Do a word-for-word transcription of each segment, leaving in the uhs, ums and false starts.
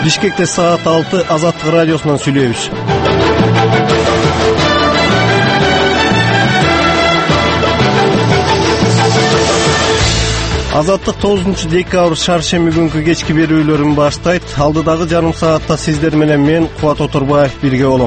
Бишкекте саат алты Азаттык радиосунан сүйлөйбүз. Азаттык тогузунчу декабрь шаршемби күнкү кечки берүүлөрүн баштайт. Алдыдагы жарым саатта сиздер менен мен Кубат Отурбаев бирге болом.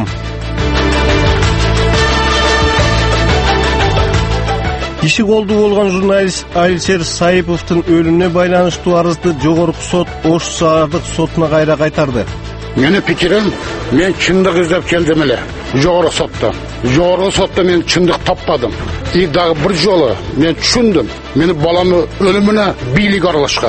Киши колду болгон журналист Алишер Саиповдун өлүмүнө байланыштуу арызды жогорку сот Ош шаардык сотуна кайра кайтарды. Менин пикирим, мен чындык издеп келдим эле. Жогорку сотто. Жогорку сотто мен чындык таппадым. И дагы бир жолу мен түшүндүм. Менин баламдын өлүмүнө бийлик аралашкан.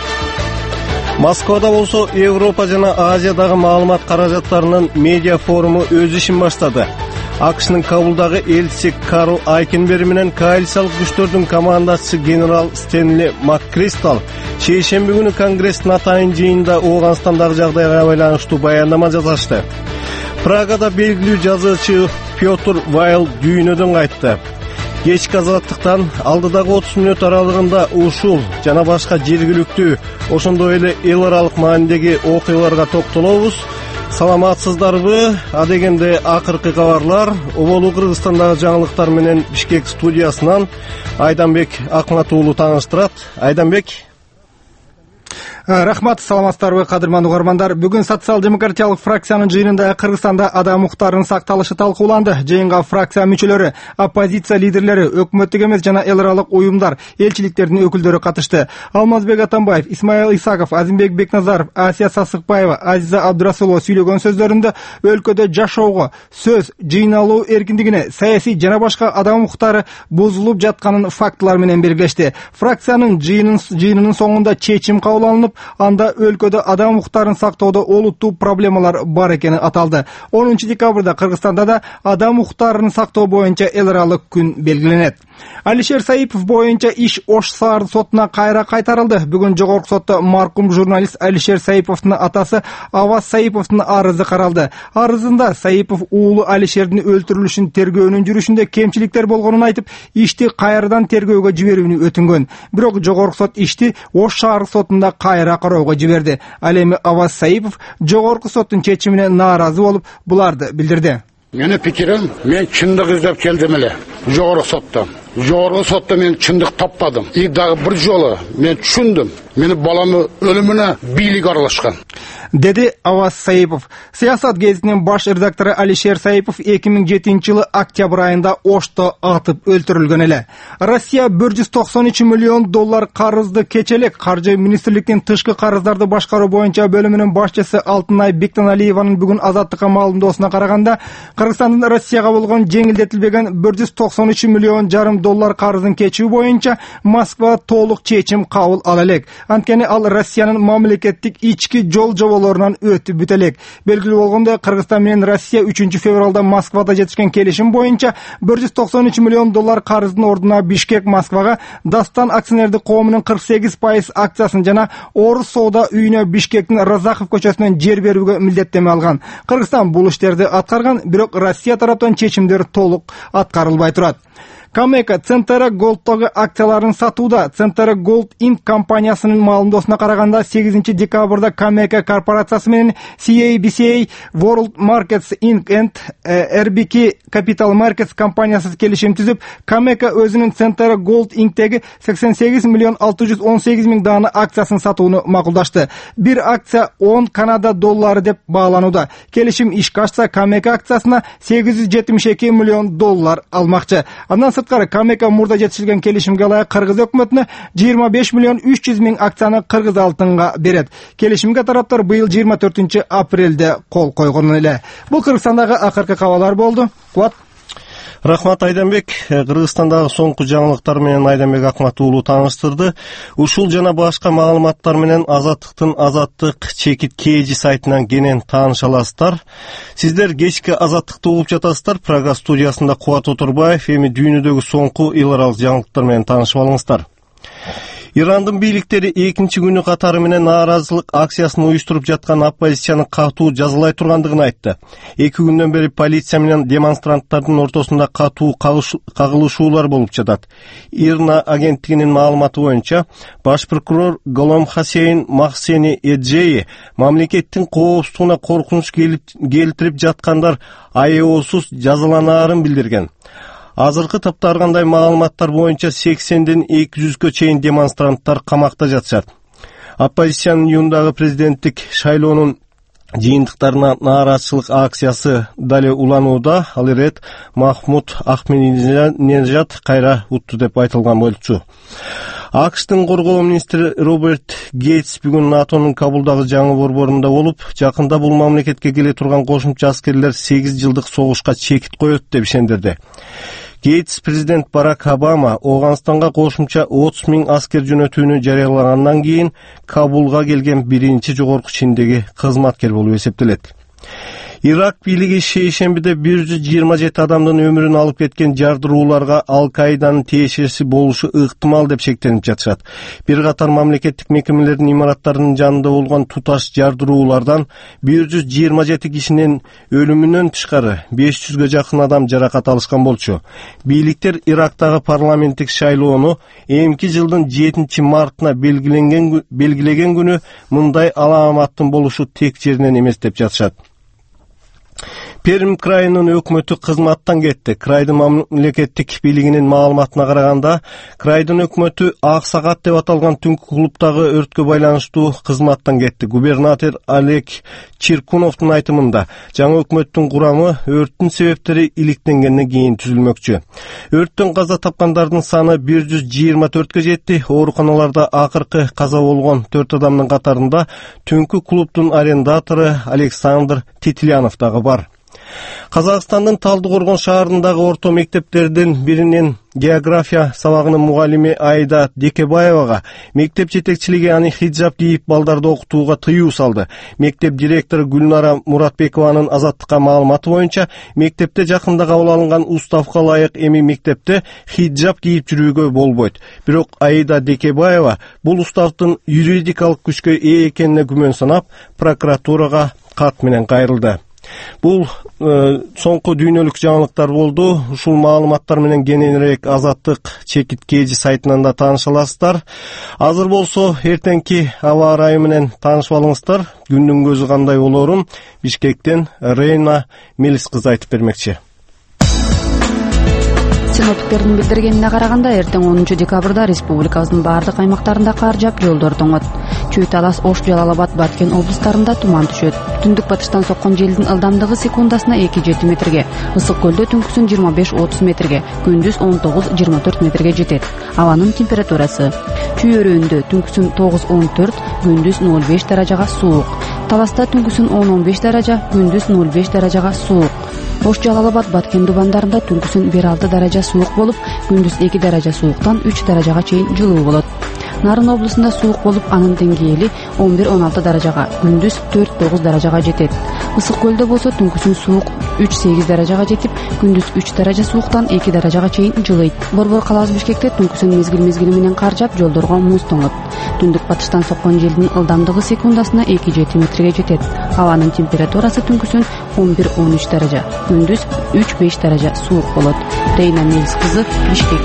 Москвада болсо Европа жана Азиядагы маалымат каражаттарынын медиа форуму өз ишин баштады. АКШнын Кабулдагы элчиси Карл Айкенберг менен коалициялык күчтөрдүн командачысы генерал Стенли Маккристал шейшемби күнү Конгресстин атайын жыйынында Ооганстандагы жагдайга байланыштуу баяндама жасашты. Прагада белгилүү жазуучу Петр Вайл дүйнөдөн кайтты. Кечки Азаттыктан алдыдагы отуз мүнөт аралыгында ушул жана башка жергиликтүү, ошондой эле эл аралык маанидеги окуяларга токтолобуз. Саламатсыздарбы? А дегенде акыркы кабарлар Оболу Кыргызстандагы жаңылыктар менен Бишкек студиясынан Айданбек Акмат уулу тааныштырат. Айданбек. Рахмат, саламатсыздарбы, кадырман угармандар. Бүгүн социал-демократиялык фракциянын жыйынында Кыргызстанда адам укуктарынын сакталышы талкууланды. Жыйынга фракция мүчөлөрү, оппозиция лидерлери, өкмөттүк эмес жана эл аралык уюмдар, элчиликтердин өкүлдөрү катышты. Алмазбек Атамбаев, Исмаил Исаков, Азимбек Бекназаров, Асия Сасыкбаева, Азиза Абдурасулова сүйлөгөн сөздөрүндө өлкөдө жашоого, сөз, жыйналуу эркиндигине, саясий жана башка адам укуктары бузулуп жатканын фактылар менен белгилешти. Фракциянын жыйынынын соңунда чечим кабыл алынып, анда өлкөдө адам укуктарын сактоодо олуттуу проблемалар бар экени аталды. онунчу декабрда Кыргызстанда да адам укуктарын сактоо боюнча эл аралык күн белгиленет. Алишер Саипов боюнча иш Ош шаар сотуна кайра кайтарылды. Бүгүн жогорку сотто маркум журналист Алишер Саиповдун атасы Аваз Саиповдун арызы каралды. Арызында Саипов уулу Алишердин өлтүрүлүшүн тергөөнүн жүрүшүндө кемчиликтер болгонун айтып, ишти кайрадан тергөөгө жиберүүнү өтүнгөн. Бирок жогорку сот ишти Ош шаар сотунда кайра кароого жиберди. Ал эми Аваз Саипов жогорку соттун чечимине нааразы болуп, буларды билдирди. Менин пикирим, мен чындык издеп келдим эле. Жогорку сотто. Жогорку сотто мен чындык таппадым. И дагы бир жолу мен түшүндүм. Менин баламдын өлүмүнө бийлик аралашкан. Деди Аваз Саипов. Саясат гезитинин баш редактору Алишер Саипов эки миң жетинчи жылы октябрь айында Ошто атып өлтүрүлгөн эле. Россия бир жүз токсон үч миллион доллар карызды кечелек. Каржы министрликтин тышкы карыздарды башкаруу боюнча бөлүмүнүн башчысы Алтынай Бектеналиеванын бүгүн Азаттыкка маалымдоосуна караганда, Кыргызстандын Россияга болгон жеңилдетилбеген бир жүз токсон үч миллион жарым доллар карызын кечүү боюнча Москва толук чечим кабыл ала элек. Анткени ал Россиянын мамлекеттик ички жол жоболорунан өтүп бүтө элек. Белгилүү болгондой, Кыргызстан менен Россия үчүнчү февралда Москвада жетишкен келишим боюнча бир жүз токсон үч миллион доллар карыздын ордуна Бишкек Москвага Дастан акционердик коомунун кырк сегиз пайыз акциясын жана Орус соода үйүнө Бишкектин Разахов көчөсүнөн жер берүүгө милдеттеме алган. Кыргызстан бул иштерди аткарган, бирок Россия тараптан чечимдер толук аткарылбай турат. Камека Центера Голдтогу акцияларын сатууда. Центера Голд Инк компаниясынын маалымдоосуна караганда, сегизинчи декабрда Камека корпорациясы менен си эй би си эй World Markets Incorporated эр би кей Capital Markets компаниясы келишим түзүп, Камека өзүнүн Центера Голд Инктеги сексен сегиз миллион алты жүз он сегиз миң даана акциясын сатууну макулдашты. Бир акция он Канада доллары деп бааланууда. Келишим ишке ашса, Камека акциясына сегиз жүз жетимиш эки миллион доллар алмакчы. Андан сырткары Камека мурда жетишилген келишимге ылайык Кыргыз өкмөтүнө жыйырма беш миллион үч жүз миң акцияны Кыргыз алтынга берет. Келишимге тараптар быйыл жыйырма төртүнчү апрелде кол койгон эле. Бул Кыргызстандагы акыркы кабарлар болду. Кубат. Рахмат, Айданбек. Кыргызстандагы соңку жаңылыктар менен Айданбек Акмат уулу тааныштырды. Ушул жана башка маалыматтар менен Азаттыктын Азаттык чекит кеji сайтынан кенен тааныша аласыздар. Сиздер кечки Азаттыкты угуп жатасыздар. Прага студиясында Кубат Отурбаев, эми дүйнөдөгү соңку эл аралык жаңылыктар менен таанышып алыңыздар. Ирандын бийликтери экинчи күнү катары менен нааразычылык акциясын уюштуруп жаткан оппозицияны катуу жазалай тургандыгын айтты. Эки күндөн бери полиция менен демонстранттардын ортосунда катуу кагылышуулар болуп жатат. ИРНА агенттигинин маалыматы боюнча, баш прокурор Голом Хасейн Махсени Эджеи мамлекеттин коопсуздугуна коркунуч келтирип жаткандар аеосуз жазаланаарын билдирген. Азыркы таптаргандай маалыматтар боюнча сексенден эки жүзгө чейин демонстранттар камакта жатышат. Оппозициянын июндагы президенттик шайлоонун жыйынтыктарына нааразычылык акциясы дале уланууда. Ал ирет Махмуд Ахмединежад кайра утту деп айтылган болчу. АКШтын коргоо министри Роберт Гейтс бүгүн НАТОнун Кабулдагы жаңы борборунда болуп, жакында бул мамлекетке келе турган кошумча аскерлер сегиз жылдык согушка чекит коет деп ишендирди. Гейтс президент Барак Обама Оганстанга кошумча отуз миң аскер жөнөтүүнү жарыялагандан кийин Кабулга келген биринчи жогорку чиндеги кызматкер болуп эсептелет. Ирак бийлиги шейшембиде бир жүз жыйырма жети адамдын өмүрүн алып кеткен жардырууларга Ал-Каиданын тиешеси болушу ыктымал деп шектенип жатышат. Бир катар мамлекеттик мекемелердин имараттарынын жанында болгон туташ жардыруулардан бир жүз жыйырма жети кишинин өлүмүнөн тышкары беш жүзгө жакын адам жаракат алышкан болчу. Бийликтер Ирактагы парламенттик шайлоону эмки жылдын жетинчи мартына белгиленген белгилеген күнү мындай аламаттын болушу тек жеринен эмес деп жатышат. Пермь крайынын өкмөтү кызматтан кетти. Крайдын мамлекеттик бийлигинин маалыматына караганда, крайдын өкмөтү Ак саат деп аталган түнкү клубдагы өрткө байланыштуу кызматтан кетти. Губернатор Олег Чиркуновдун айтымында, жаңы өкмөттүн курамы өрттүн себептери иликтенгенден кийин түзүлмөкчү. Өрттөн каза тапкандардын саны бир жүз жыйырма төрткө жетти. Ооруканаларда акыркы каза болгон төрт адамдын катарында түнкү клубдун арендатору Александр Титилянов дагы бар. Казакстандын Талдыкоргон шаарындагы орто мектептердин биринин география сабагынын мугалими Айда Декебаевага мектеп жетекчилиги аны хиджаб кийип балдарды окутууга тыюу салды. Мектеп директору Гүлнара Муратбекованын Азаттыкка маалыматы боюнча, мектепте жакында кабыл алынган уставка ылайык эми мектепте хиджаб кийип жүрүүгө болбойт. Бирок Айда Декебаева бул уставдын юридикалык күчкө ээ экенине күмөн санап, прокуратурага кат менен кайрылды. Бул э, соңку дүйнөлүк жаңылыктар болду. Ушул маалыматтар менен кененирээк Азаттык чекит кежи сайтынан да тааныша аласыздар. Азыр болсо эртеңки аба ырайы менен таанышып алыңыздар. Күндүн көзү кандай болоорун Бишкектен Рейна Мелис кызы айтып бермекчи. Синоптиктердин билдиргенине караганда, эртең онунчу декабрда республикабыздын бардык аймактарында кар жаап, жолдор тоңот. Чүй-Талас, Ош, Жалал-Абад, Баткен облустарында туман түшөт. Түндүк батыштан соккон желдин ылдамдыгы секундасына эки жети метрге, Ысык көлдө түнкүсүн жыйырма беш отуз метрге, күндүз он тогуз жыйырма төрт метрге жетет. Абанын температурасы: Чүй өрөөндө түнкүсүн тогуз он төрт, күндүз ноль беш даражага суук. Таласта түнкүсүн он он беш даража, күндүз ноль беш даражага суук. Ош, Жалал-Абад, Баткен дубандарында түнкүсүн бир алты даража суук болуп, күндүз эки даража сууктан үч даражага чейин жылуу болот. Нарын облусунда суук болуп, анын деңгээли он бир он алты даражага, күндүз төрт тогуз даражага жетет. Ысык көлдө болсо түнкүсүн суук үч сегиз даражага жетип, күндүз үч даража сууктан эки даражага чейин жылыйт. Борбор калабыз Бишкекте түнкүсүн мезгил-мезгили менен кар жаап, жолдорго муз тоңот. Түндүк батыштан соккон желдин ылдамдыгы секундасына эки жети метрге жетет. Абанын температурасы түнкүсүн он бир он үч даража, күндүз үч беш даража суук болот. Рейна Мелис кызы, Бишкек.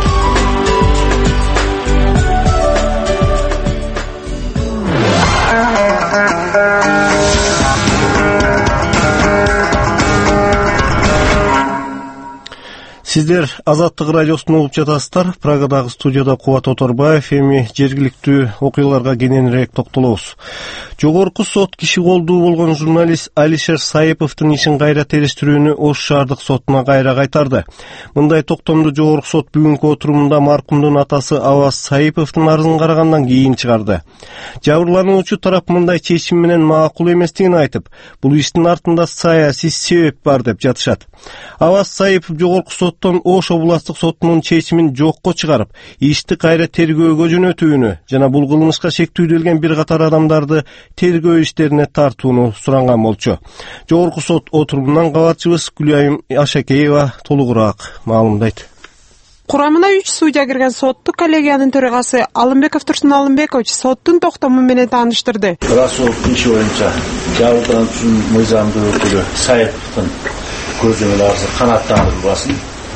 Сиздер Азаттык радиосун угуп жатасыздар. Прагадагы студияда Кубат Оторбаев. Эми жергиликтүү окуяларга кененирээк токтолобуз. Жогорку сот киши колдуу болгон журналист Алишер Саиповдун ишин кайра териштирүүнү Ош шаардык сотуна кайра кайтарды. Мындай токтомду жогорку сот бүгүнкү отурумунда маркумдун атасы Аваз Саиповдун арызын карагандан кийин чыгарды. Жабырлануучу тарап мындай чечим менен макул эместигин айтып, бул иштин артында саясий себеп бар деп жатышат. Аваз Саипов жогорку соттон Ош областык сотунун чечимин жокко чыгарып, ишти кайра тергөөгө жөнөтүүнү жана бул кылмышка шектүүлдөлгөн бир катар адамдарды тергөө иштерине тартууну суранган болчу. Жогорку сот отурумунан кабарчыбыз Гүлайым Ашакеева толугураак маалымдайт. Курамына үч судья кирген соттук коллегиянын төрагасы Алымбеков Турсун Алымбекович соттун токтому менен тааныштырды. Расуловдун иши боюнча жабырдануучунун мыйзамдуу өкүлү Саиповдун көзөмөл арызы канааттандырылбасын.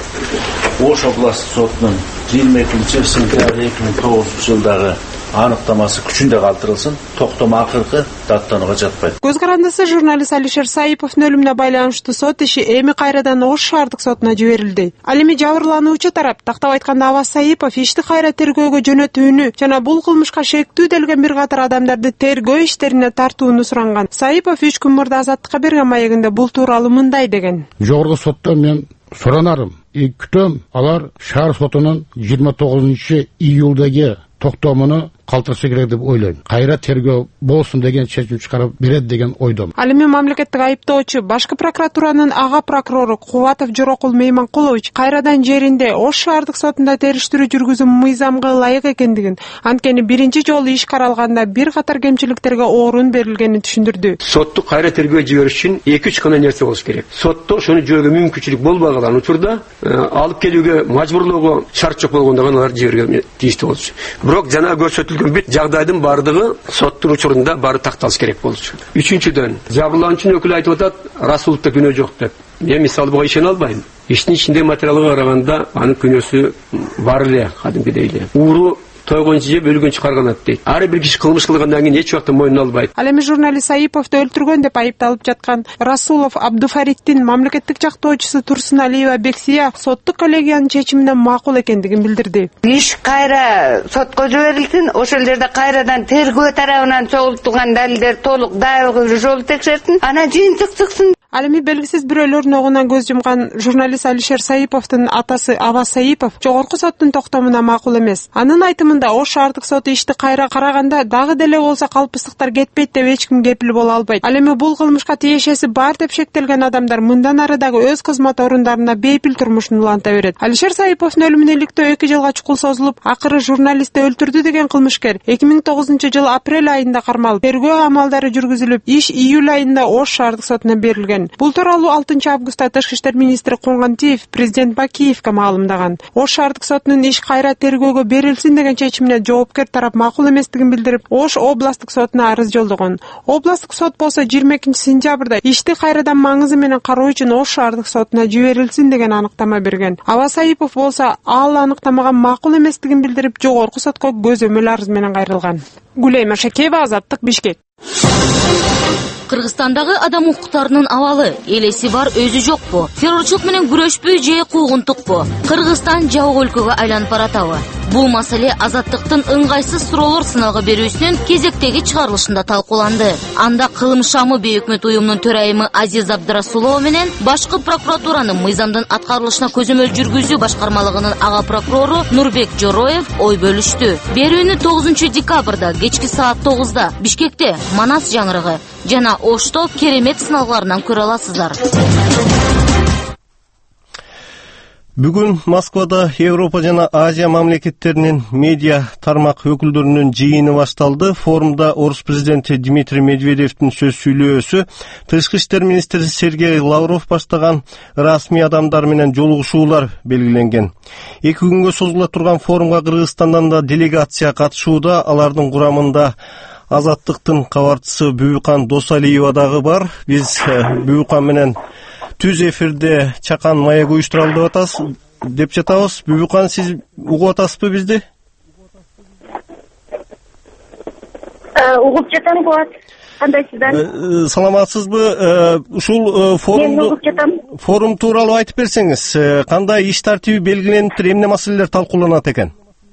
Ош областык сотунун жыйырма экинчи сентябрь эки миң тогузунчу жылдагы аныктамасы күчүндө калтырылсын, токтому акыркы даттанууга жатпайт. Көз карандысы журналист Алишер Саиповдун өлүмүнө байланыштуу сот иши эми кайрадан Ош шаардык сотуна жиберилди. Ал эми жабырлануучу тарап, тактап айтканда Аваз Саипов ишти кайра тергөөгө жөнөтүүнү жана бул кылмышка шектүү делген бир катар адамдарды тергөө иштерине тартууну суранган. Саипов үч күн мурда азаттыкка берген маегинде бул тууралуу мындай деген. Жогорку соттон мен суранарым. Күтөм алар шаар сотунун жыйырма тогузунчу июлдагы токтомуну калтырышы керек деп ойлойм. Кайра тергөө болсун деген чечим чыгарып берет деген ойдом. Ал эми мамлекеттик айыптоочу башкы прокуратуранын ага прокурору Кубатов Жорокул Мейманкулович кайрадан жеринде Ош шаардык сотунда териштирүү жүргүзүү мыйзамга ылайык экендигин, анткени биринчи жолу иш каралганда бир катар кемчиликтерге орун берилгенин түшүндүрдү. Сотту кайра тергөө жибериш үчүн эки үч гана нерсе болуш керек. Сотто ошону жиберүүгө мүмкүнчүлүк болбаган учурда алып келүүгө мажбурлоого шарт жок болгондо гана алар жиберүүгө тийиштүү болчу. Бирок жана көрсөтүлгөн бүт жагдайдын бардыгы соттун учурунда баары такталыш керек болчу. Үчүнчүдөн, жабырлануучунун өкүлү айтып атат, Расуловдо күнөө жок деп. Мен мисалы буга ишене албайм. Иштин ичинде материалга караганда анын күнөөсү бар эле, кадимкидей эле. Ууру тойгончу жеп өлгөнчү карганат дейт. Ар бир киши кылмыш кылгандан кийин эч убакта мойнуна албайт. Ал эми журналист Саиповду өлтүргөн деп айыпталып жаткан Расулов Абдуфариттин мамлекеттик жактоочусу Турсун Алиева Бексия соттук коллегиянын чечимине макул экендигин билдирди. Иш кайра сотко жиберилсин, ошол жерде кайрадан тергөө тарабынан чогултулган далилдер толук дайыгы жолу текшертин, анан жыйынтык чыксын. Ал эми белгисиз бирөөлөрдүн огунан көз жумган журналист Алишер Саиповдун атасы Аваз Саипов жогорку соттун токтомуна макул эмес. Анын айтымында Ош шаардык соту ишти кайра караганда дагы деле болсо калпыстыктар кетпейт деп эч ким кепил боло албайт. Ал эми бул кылмышка тиешеси бар деп шектелген адамдар мындан ары дагы өз кызмат орундарында бейпил турмушун уланта берет. Алишер Саиповдун өлүмүнө иликтөө эки жылга чукул созулуп, акыры журналистти өлтүрдү деген кылмышкер эки миң тогузунчу жыл апрель айында кармалып, тергөө амалдары жүргүзүлүп, иш июль айында Ош шаардык сотуна берилген. Бул тууралуу алтынчы августта Тышкы иштер министри Кунгантиев президент Бакиевке маалымдаган. Ош шаардык сотунун иш кайра тергөөгө берилсин деген чечимине жоопкер тарап макул эместигин билдирип, Ош областык сотуна арыз жолдогон. Областык сот болсо жыйырма экинчи сентябрда ишти кайрадан маңызы менен кароо үчүн Ош шаардык сотуна жиберилсин деген аныктама берген. Аваз Саипов болсо ал аныктамага макул эместигин билдирип, жогорку сотко көзөмөл арыз менен кайрылган. Гулейма Шакеева, Азаттык, Бишкек. Кыргызстандагы адам укуктарынын абалы элеси бар өзү жокпу? Террорчулук менен күрөшпү же куугунтукпу? Кыргызстан жабык өлкөгө айланып баратабы? Бул маселе Азаттыктын ыңгайсыз суроолор сынагы берүүсүнүн кезектеги чыгарылышында талкууланды. Анда кылым шамы бейөкмөт уюмунун төрайымы Азиз Абдрасулова менен башкы прокуратуранын мыйзамдын аткарылышына көзөмөл жүргүзүү башкармалыгынын ага прокурору Нурбек Жороев ой бөлүштү. Берүүнү тогузунчу декабрда кечки саат тогузда Бишкекте Манас жаңырыгы жана Ошто керемет сыналгаларынан көрө аласыздар. Бүгүн Москвада Европа жана Азия мамлекеттеринин медиа тармак өкүлдөрүнүн жыйыны башталды. Форумда орус президенти Дмитрий Медведевдин сөз сүйлөөсү, Тышкы иштер министри Сергей Лавров баштаган расмий адамдар менен жолугушуулар белгиленген. Эки күнгө созула турган форумга Кыргызстандан да делегация катышууда. Алардын курамында Азаттыктын кабарчысы Бүбүкан Досалиева дагы бар. Биз Бүбүкан менен түз эфирде чакан маек уюштура деп атабыз, деп жатабыз. Бүбүкан, сиз угуп атасызбы бизди? Угуп жатам, Кубат. Кандайсыздар? Саламатсызбы? Ушул форумду форум тууралуу айтып берсеңиз, кандай иш тартиби белгилениптир, эмне маселелер талкууланат экен?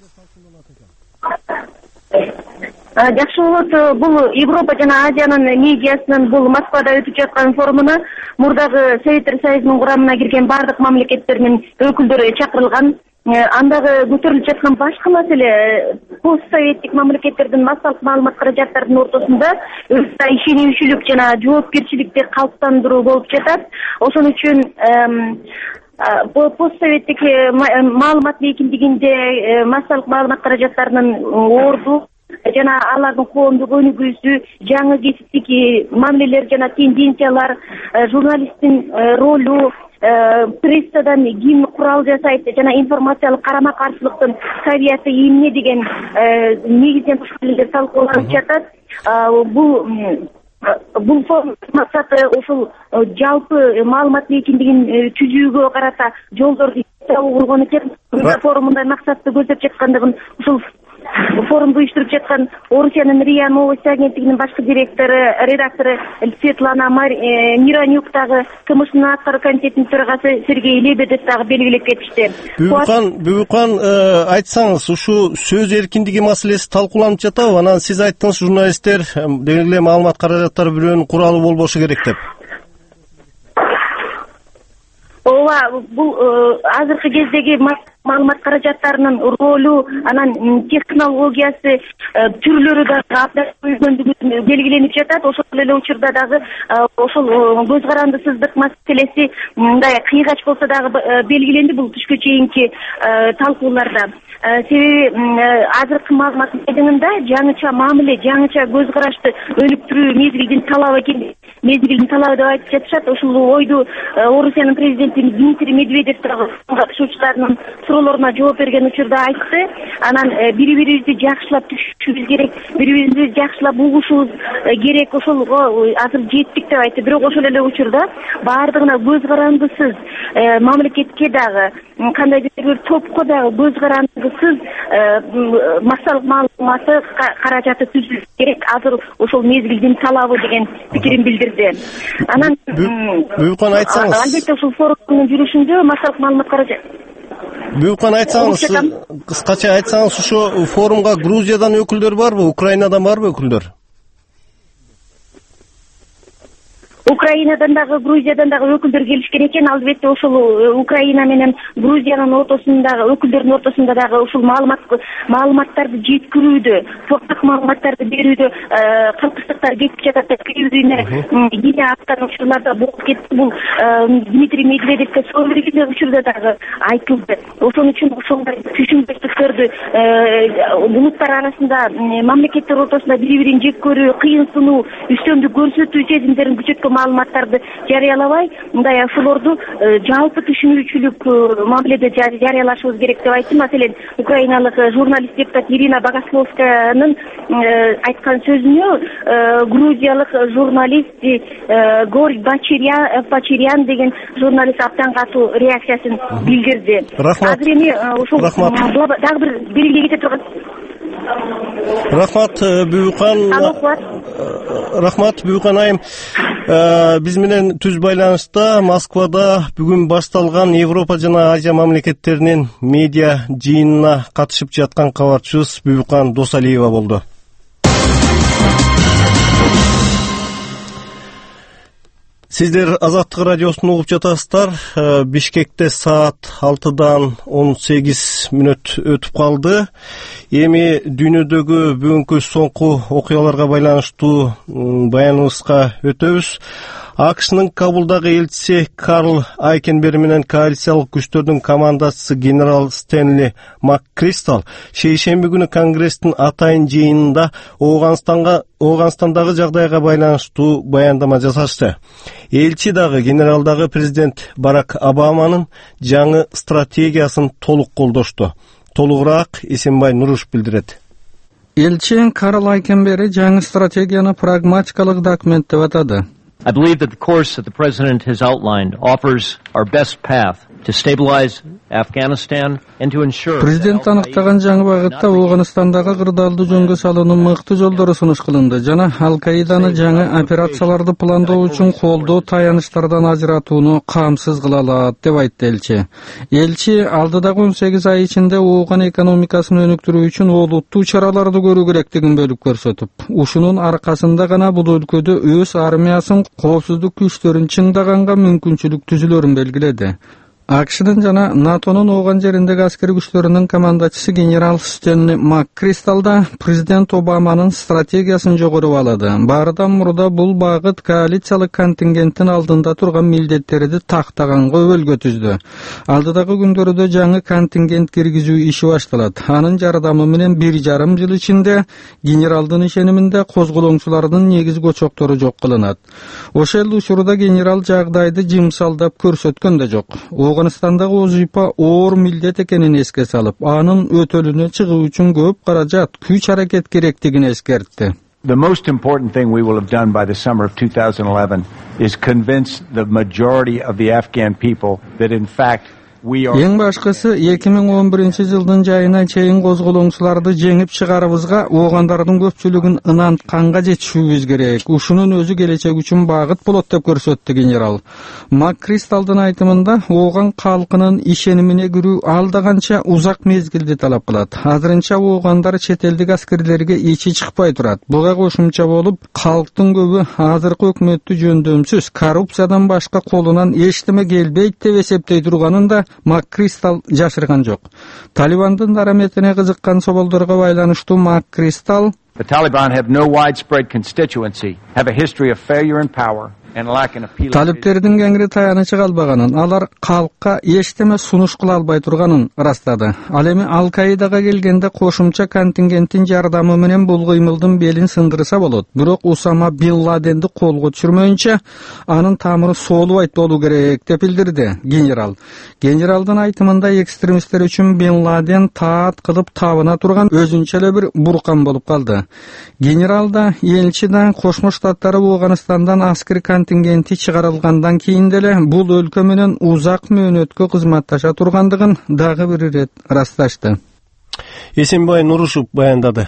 Жакшы болот, бул Европа жана Азиянын медиасынын бул Москвада өтүп жаткан форумуна мурдагы Советтер Союзунун курамына кирген бардык мамлекеттердин өкүлдөрү чакырылган. Андагы көтөрүлүп жаткан башкы маселе постсоветтик мамлекеттердин массалык маалымат каражаттарынын ортосунда өзара ишенүүчүлүк жана жоопкерчиликти калыптандыруу болуп жатат. Ошон үчүн постсоветтик маалымат эркиндигинде массалык маалымат каражаттарынын орду жана алардын коомдук өнүгүүсү, жаңы кесиптик мамилелер жана тенденциялар, журналисттин ролу, прессадан ким курал жасайт жана информациялык карама каршылыктын табияты эмне деген негизден ушул талкууланып жатат. Бул бул форум максаты ушул жалпы маалымат эркиндигин түзүүгө карата жолдорду кургон экен. Форумундай максатты көздөп жаткандыгын ушул форумду уюштуруп жаткан Орусиянын РИА Новости агенттигинин башкы директору, редактору Светлана Миронюк дагы, КМШнын аткаруу комитетинин төрагасы Сергей Лебедев дагы белгилеп кетишти. Бүбүкан, Бүбүкан айтсаңыз, ушу сөз эркиндиги маселеси талкууланып жатабы? Анан сиз айттыңыз, журналисттер деги эле маалымат каражаттары бирөөнүн куралы болбошу керек деп. Ооба, бул азыркы кездеги маалымат каражаттарынын ролу, анан технологиясы, түрлөрү дагы абдан өзгөндүгү белгиленип жатат. Ошол эле учурда дагы ошол көз карандысыздык маселеси мындай кыйгач болсо дагы белгиленди бул түшкө чейинки талкууларда. Себеби азыркы маалымат майдыңында жаңыча мамиле, жаңыча көз карашты өнүктүрүү мезгилдин талабы экен, мезгилдин талабы деп айтып жатышат. Ошол ойду Орусиянын президенти Дмитрий Медведев дагы катышуучуларынын суроолоруна жооп берген учурда айтты. Анан бири-бирибизди жакшылап түшүшүбүз керек, бири-бирибизди жакшылап угушубуз керек, ошолго азыр жеттик деп айтты. Бирок ошол эле учурда баардыгына көз карандысыз мамлекетке дагы, кандайдыр бир топко дагы көз карандысыз массалык маалыматы каражаты түзүлүш керек. Азыр ошол мезгилдин талабы деген пикирин билдирди. Анан Бүбүкан айтсаңыз. Албетте ушул форумдун жүрүшүндө массалык маалымат каражаты. Бүбүкан айтсаңыз, кыскача айтсаңыз, ушу форумга Грузиядан өкүлдөр барбы, Украинадан барбы өкүлдөр? Украинадан дагы, Грузиядан дагы өкүлдөр келишкен экен. Албетте ошол Украина менен Грузиянын ортосундагы өкүлдөрдүн ортосунда дагы ушул маалымат маалыматтарды жеткирүүдө, токток маалыматтарды берүүдө кыргызчылар кетип жатат деп бири-бирине кийин аткан учурларда болуп кетти. Бул Дмитрий Медведевке сол бир учурда дагы айтылды. Ошон үчүн ошондой түшүнбөстүктөрдү улуттар арасында, мамлекеттер ортосунда бири-бирин жек көрүү, кыйынсынуу, үстөмдүк көрсөтүү сезимдерин күчөткөн маалыматтарды жарыялабай, мындай ошолорду жалпы түшүнүүчүлүк мамиледе жарыялашыбыз керек деп айтты. Маселен, украиналык журналист депутат Ирина Богословскаянын айткан сөзүнө грузиялык журналист Горь Бачирян деген журналист абдан катуу реакциясын билдирди. Азыр эми ушул дагы бир белгилей кете турган. Рахмат, Бүбүкан. Рахмат, Бүбүкан айым. Биз менен түз байланышта Москвада бүгүн башталган Европа жана Азия мамлекеттеринин медиа жыйынына катышып жаткан кабарчыбыз Бүбүкан Досалиева болду. Сиздер Азаттык радиосун угуп жатасыздар. Бишкекте саат алтыдан он сегиз мүнөт өтүп калды. Эми дүйнөдөгү бүгүнкү соңку окуяларга байланыштуу баяныбызга өтөбүз. АКШнын Кабулдагы элчиси Карл Айкенберг менен коалициялык күчтөрдүн командачысы генерал Стенли МакКристал шейшемби күнү Конгресстин атайын жыйынында Ооганстанга Ооганстандагы жагдайга байланыштуу баяндама жасашты. Элчи дагы генералдагы президент Барак Обаманын жаңы стратегиясын толук колдошту. Толугураак Эсенбай Нуруш билдирет. Элчи Карл Айкенберг жаңы стратегияны прагматикалык документ деп атады. I believe that the course that the President has outlined offers our best path to stabilize Afghanistan and to ensure Президент аныктаган жаңы багытта Ооганстандагы кырдаалдуу жөнгө салуунун мыкты жолдору сунуш кылынды жана Ал-Каиданы жаңы операцияларды пландоо үчүн колдоо таяныштардан ажыратууну камсыз кыла алат деп айтты элчи. Элчи алдыдагы он сегиз ай ичинде Ооган экономикасын өнүктүрүү үчүн олуттуу чараларды көрүү керектигин бөлүп көрсөтүп, ушунун аркасында гана бул өлкөдө өз армиясын коопсуздук күчтөрүн чыңдаганга мүмкүнчүлүк түзүлөрүн белгиледи. AQSh'nın jana NATO'nun oğan jerindeki askeri güçlerinin komandaçısı general Stanley McChrystal da Prezident Obama'nın strategiyasını jogorub aladı. Bardan murda bul bagıt koalisiyalık kontingentin aldında turgan mildetleri taktaganga öböl götüzdü. Aldıdagı gündörüde жаңы kontingent kirgizүү işi başladı. Anın jardamı menen bir жарым жыл içinde generaldın işeniminde kozgoloňçulardyň negiz goçoktoru jok kılınat. Oşel uçurda general jagdaydy jymsaldap körsetken de jok. Afganistandagy ozypa oor mildet ekenini eske salıp, anın ötölüne çıgıw üçin köp karajat, güç hareket gerektigini eskertdi. The most important thing we will have done by the summer of two thousand eleven is convince the majority of the Afghan people that in fact Eň başkası iki bin on birinji ýyldyň jaýyna çeýin gozgoloňçulарды jeňip çygarybızga oğanlardyň köpçüligin ynantkanga jetişibimiz gerek. Uşunun özü gelecek üçin bagyt bolat dep görsetdi general. McChrystal'dyn aýtymynda oğan halkynyň işenimine gürü aldagança uzak mezgilde talap kılat. Hazırınça oğanlar çet eldik askerlerge içi çıkpay turat. Buga goşumça bolup halkyň köbü hazırky hökümetdi jönдөmsüz korrupsiýadan başga kolunan eşitime gelbeyt dep esepdey durganynda McChrystal jaşırgan jok. Taliban'dın darametine kızıkkan soboldorga baylanyşdy McChrystal, the Taliban have no widespread constituency, have a history of failure in power. Taliplerden gengri tayanıcı kalbaganın, alar halkka eşiteme sunuş kıla albay turganın rastladı. Alemi Al-Qaida'ga gelgende koşumça kontingentin jardamı menen bul gıymıldın belin sındırısa bolot. Birok Usama Bin Laden'di kolgu çürmöýünçe anın tamırı soğulu ayt bolu gerek dep bildirdi general. Generaldan aytımında ekstremistler üçün Bin Laden taat kılıp tabına turgan özünçele bir burkan bolup kaldı. General da elçiden Koşmuş Ştatlary Awganistandan askeri kontingenti çıgarılgandan kийindele bul ölkö menen uzak möөнөtkө kızmatlaşa turgandygyn dagı bir ret rastlaşdy. Esenbay Nuruşov bayandady.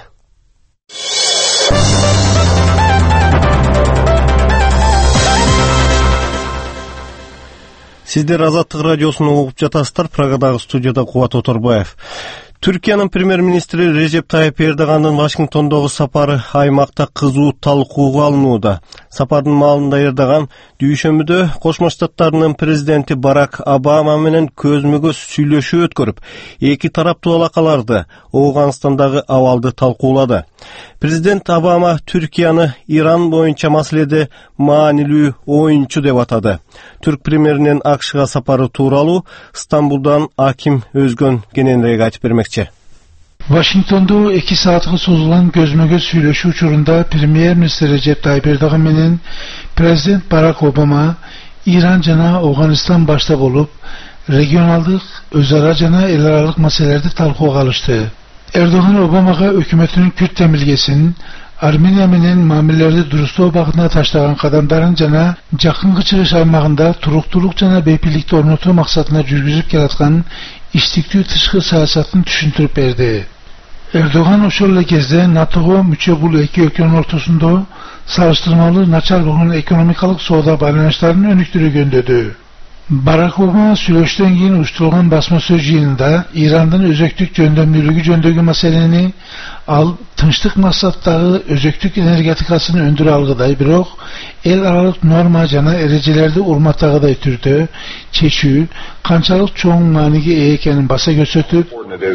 Sizler Azаттык радиосunu угуп жатасыздар. Прагадагы студияда Кубат Оторбаев. Türkiýanyň premier-ministri Recep Tayyip Erdoğan'ın Washingtondagı sapary aýmakda kızuu talkuga alınууда. Sapardyň malynda Erdoğan düýşemide Koşma Ştatlarynyň prezidenti Barack Obama menen közmö-göz süýleşip ötkürüp, iki taraply alakalardy Awganistandagy awaldy talkulady. Prezident Obama Türkiýany İran boýunça masalede manilүү oýunçu dep atady. Türk premierinin AQShga sapary tuuraly İstanbuldan Akim Özgön genelege aýtyp bermekçi. Washington'da iki saatga sozulan gözmö-göz süýleşүү uçurunda Premier Minister Recep Tayyip Erdoğan menen Prezident Barack Obama İran jana Awganistan başta bolup regionaldyk, özara jana el aralyk meselelerdi talkuga alışdy. Erdoğan Obamaga hökümetiniň Kürt temilgesinin Armeniya menen mamillerde durustoo bagyna taşlagan kadamlaryň jana jakynky çygyş aýmagynda turuktuluk jana bepillikdi ornatуу maksadyna жүрgüzüp gelatgan iştikli tışkı siyasetini düşüntürüp berdi. Erdoğan oşol kezde NATO'ga müçe bul iki ülkenin ortasında sarıştırmalı naçar bolan ekonomikalık soğuda baylanyşlaryny önüktürügen dedi. Barack Obama süreçten keyin uçturulgan basma söz jyňynda İran'dan özöktük jönдөmlülügi jönдөgü meseleni al tınçlık maksatdagy özöktük energetikasyny öndüre algyday birok el aralyk norma jana erejelerde urmatdagyday türde çeşүү kançalyk çoň manyga eýe ekenini basa gösterip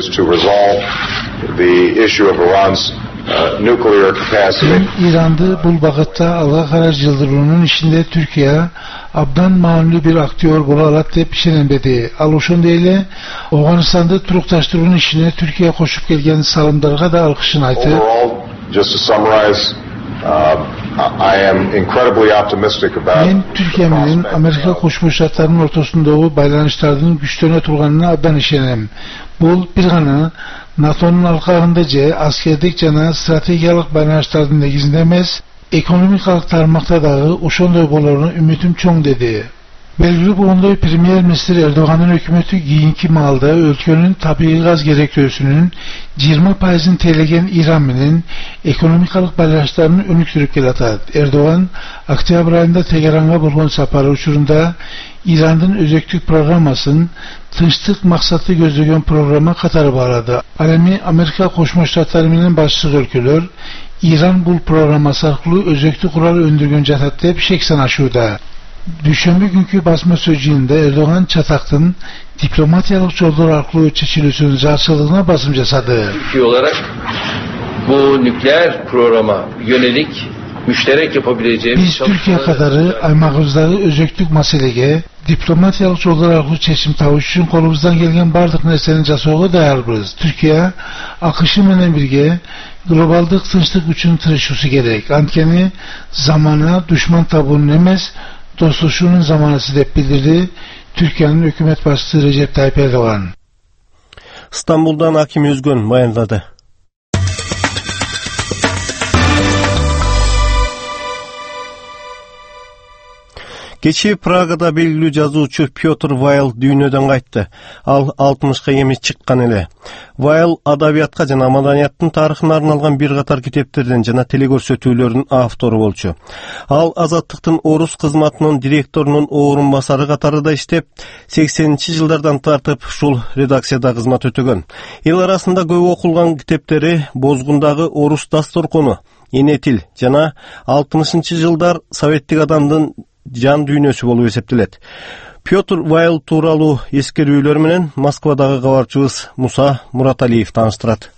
Uh, nuclear capacity. İran'da bul bagıtta alga karaj yıldırımının içinde Türkiye abdan manlı bir aktör bola alat dep işenenbedi. Aluşun deyle Awganistan'da turuktaştırmanın işine Türkiye koşup gelgen salımlarga da alkışını aytı. Overall, just to summarize, uh, I am incredibly optimistic about. Men Türkiye'nin Amerika Koşmuş Ştatlarynyň ortasındaky baylanyşlarynyň güçlerine turganyna abdan işenem. Bul bir gana NATO'nun alkağındaca askerdik jana strategiyalyk baylanyşlaryň negizinde emes, ekonomik tarmakta dağı uşondoy bolaryna ümitim çoň dedi. Belgili bolondoy Premier Minister Erdoğan'ın hükümeti giyinki malda ülkenin tabii gaz gerekliyorsunun yirmi faizini telegen İran menen ekonomikalık baylanyşlaryny önüktürüp gelatad. Erdoğan oktyabr ayında Teheran'a bolgan sapary uçurunda İran'dan özöktük programmasın tınçlık maksatlı gözlegen programa katarı bağladı. Alemi Amerika Koşma Ştatları menen başçı ülkeler İran bul programması arkaly özöktük kural öndürgön jatat dep şeksen aşuda. Düşenbe günkü basma sözcüğünde Erdoğan Çatak'ın diplomatiyalıq yollar arqılı çekilişinin zarçılığına basım yasadı. Türkiye olarak bu nükleer programa yönelik müşterek yapabileceğimiz Biz Türkiye kadarı aymağımızдағы özöklük meselege diplomatiyalıq yollar arqılı çeşim tavuş için kolumuzdan gelgen bardıq neslenin jasooga dayarбыз. Türkiye akışı menen birge globaldıq tınçlık üçün tırışısı gerek. Antkeni zamana düşman tabuğunun emez dostluğunun zamanısı dep bildirdi Türkiye'nin hükümet başçısı Recep Tayyip Erdoğan. İstanbul'dan Hakim Özgün bayanladı. Keçи Pragada belgilүү жазуучу Петр Вайл дүйнөдөн кайтты. Ал алтымышка эмес чыккан эле. Вайл адабиятка жана маданияттын тарыхына арналган бир катар китептерден жана телекөрсөтүүлөрдүн автору болчу. Ал Азаттыктын орус кызматынын директорунун орун басары катарында иштеп, сексенинчи жылдардан тартып ушул редакцияда кызмат өтөгөн. Эл арасында көп окулган китептери Бозгундагы орус дасторкону, Энетил жана алтымышынчы жылдар советтик адамдын жан дүйнөсү болуп эсептелет. Петр Вайл тууралуу эскерүүлөр менен Москвадагы кабарчыбыз Муса Мураталиев тааныштырат.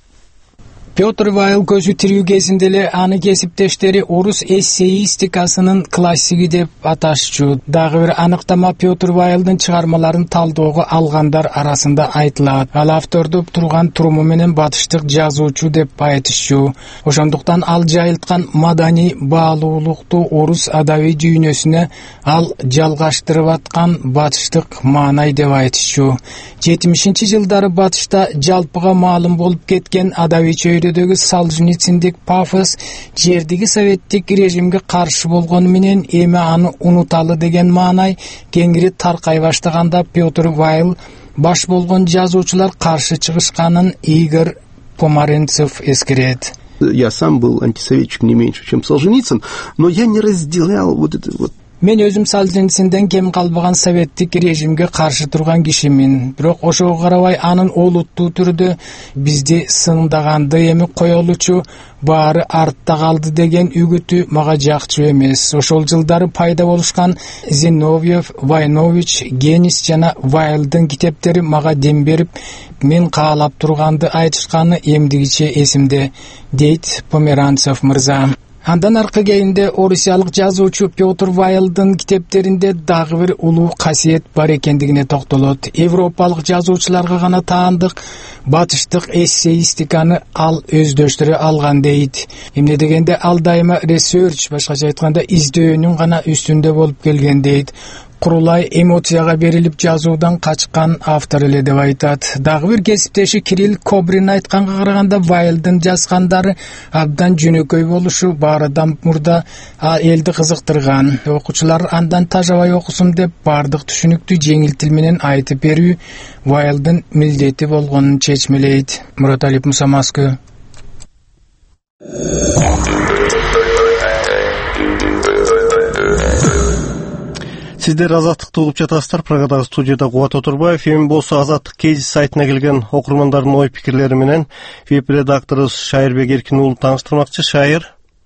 Петр Вайл көзү тирүү кезинде эле аны кесиптештери орус эссеистикасынын классиги деп аташчу. Дагы бир аныктама Петр Вайлдын чыгармаларын талдоого алгандар арасында айтылат. Ал автордуп турган туруму менен батыштык жазуучу деп айтышчу. Ошондуктан ал жайылткан маданий баалуулукту орус адабий дүйнөсүнө ал жалгаштырып аткан батыштык маанай деп айтышчу. жетимишинчи жылдары батышта жалпыга маалым болуп кеткен адабий чөйрөдөгү Солженициндик пафос жердиги советтик режимге каршы болгону менен эми аны унуталы деген маанай кеңири таркай баштаганда Петр Вайл баш болгон жазуучулар каршы чыгышканын Игорь Помаренцев эскерет. Я сам был антисоветчик не меньше, чем Солженицын, но я не разделял вот это вот. Мен өзүм Солженицинден кем калбаган советтик режимге каршы турган кишимин. Бирок ошого карабай анын олуттуу түрдө бизди сындаганды эми коелучу, баары артта калды деген үгүтү мага жакчу эмес. Ошол жылдары пайда болушкан Зиновьев, Войнович, Генис жана Вайлдын китептери мага дем берип, мен каалап турганды айтышканы эмдигиче эсимде, дейт Померанцев мырза. Андан аркы кейинде орусиялык жазуучу Петр Вайлдын китептеринде дагы бир улуу касиет бар экендигине токтолот. Европалык жазуучуларга гана таандык батыштык эссеистиканы ал өздөштүрө алган дейт. Эмне дегенде ал дайыма research, башкача айтканда издөөнүн гана үстүндө болуп келген дейт. Курулай эмоцияга берилип жазуудан качкан автор эле деп айтат. Дагы бир кесиптеши Кирилл Кобрин айтканга караганда Вайлдын жазгандары абдан жөнөкөй болушу баарыдан мурда элди кызыктырган. Окуучулар андан тажабай окусун деп бардык түшүнүктү жеңил тил менен айтып берүү Вайлдын милдети болгонун чечмелейт. Мураталиев, Муса, Москва. Сиздер Азаттыкты угуп жатасыздар. Прагадагы студияда Кубат Отурбаев. Эми болсо Азаттык кез сайтына келген окурмандардын ой пикирлери менен веб-редакторубуз Шайырбек Эркин уулу тааныштырмакчы. Шайыр.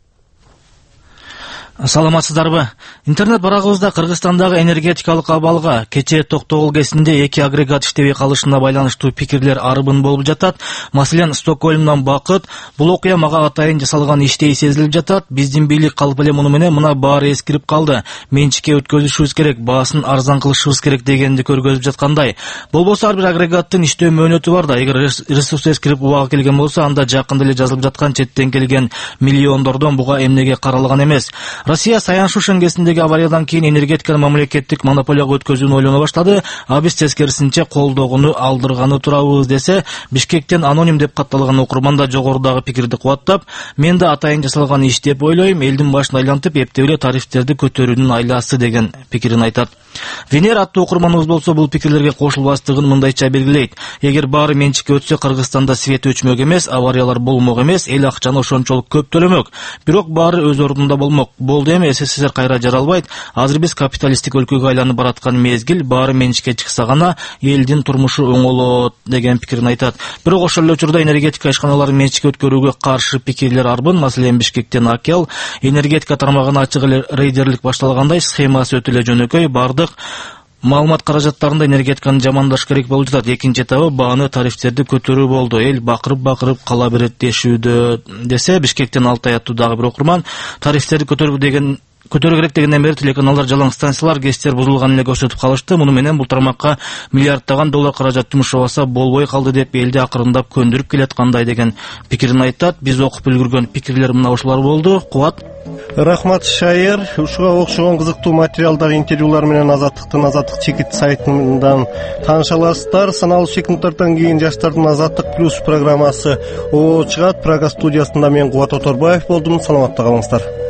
Саламатсыздарбы? Интернет барагыбызда Кыргызстандагы энергетикалык абалга кечээ Токтогул кезинде эки агрегат иштебей калышына байланыштуу пикирлер арбын болуп жатат. Маселен, Стокгольмдон Бакыт: бул окуя мага атайын жасалган иштей сезилип жатат. Биздин бийлик калп эле муну менен мына баары эскирип калды. Менчикке өткөзүшүбүз керек, баасын арзан кылышыбыз керек дегенди көргөзүп жаткандай. Болбосо ар бир агрегаттын иштөө мөөнөтү бар да. Эгер ресурс эскирип убага келген болсо, анда жакында эле жазылып жаткан четтен келген миллиондордон буга эмнеге каралган эмес. Россия Саян-Шушен кезиндеги авариядан кийин энергетиканы мамлекеттик монополияга өткөзүүнү ойлоно баштады. А биз тескерисинче колдогуну алдырганы турабыз десе, Бишкектен аноним деп катталган окурман да жогорудагы пикирди кубаттап, мен да атайын жасалган иш деп ойлойм, элдин башын айлантып, эптеп эле тарифтерди көтөрүүнүн айласы деген пикирин айтат. Венер аттуу окурманыбыз болсо бул пикирлерге кошулбастыгын мындайча белгилейт. Эгер баары менчикке өтсө, Кыргызстанда свет өчмөк эмес, авариялар болмок эмес, эл акчаны ошончолук көп төлөмөк. Бирок баары өз ордунда болмок. Бул болду эми, СССР кайра жаралбайт. Азыр биз капиталисттик өлкөгө айланып бараткан мезгил, баары менчикке чыкса гана элдин турмушу оңолот деген пикирин айтат. Бирок ошол эле учурда энергетика ишканаларын менчикке өткөрүүгө каршы пикирлер арбын. Маселен Бишкектен Акел энергетика тармагына ачык эле рейдерлик башталгандай, схемасы өтө эле жөнөкөй, бардык маалымат каражаттарында энергетиканы жамандаш керек болуп жатат. Экинчи этабы бааны, тарифтерди көтөрүү болду. Эл бакырып-бакырып кала берет дешүүдө десе, Бишкектен Алтай аттуу дагы бир окурман тарифтерди көтөрүү деген көтөрүү керек дегенден бери телеканалдар, жалаң станциялар ГЭСтер бузулган эле көрсөтүп калышты. Муну менен бул тармакка миллиарддаган доллар каражат жумшабаса болбой калды деп элди акырындап көндүрүп келаткандай деген пикирин айтат. Биз окуп үлгүргөн пикирлер мына ушулар болду. Кубат. Рахмат Шайыр. Ушуга окшогон кызыктуу материалдар, интервьюлар менен Азаттыктын Азаттык чекит сайтынан тааныша аласыздар. Саналуу секундтардан кийин Жаштардын Азаттык плюс программасы о чыгат. Прага студиясында мен Кубат Оторбаев болдум. Саламатта калыңыздар.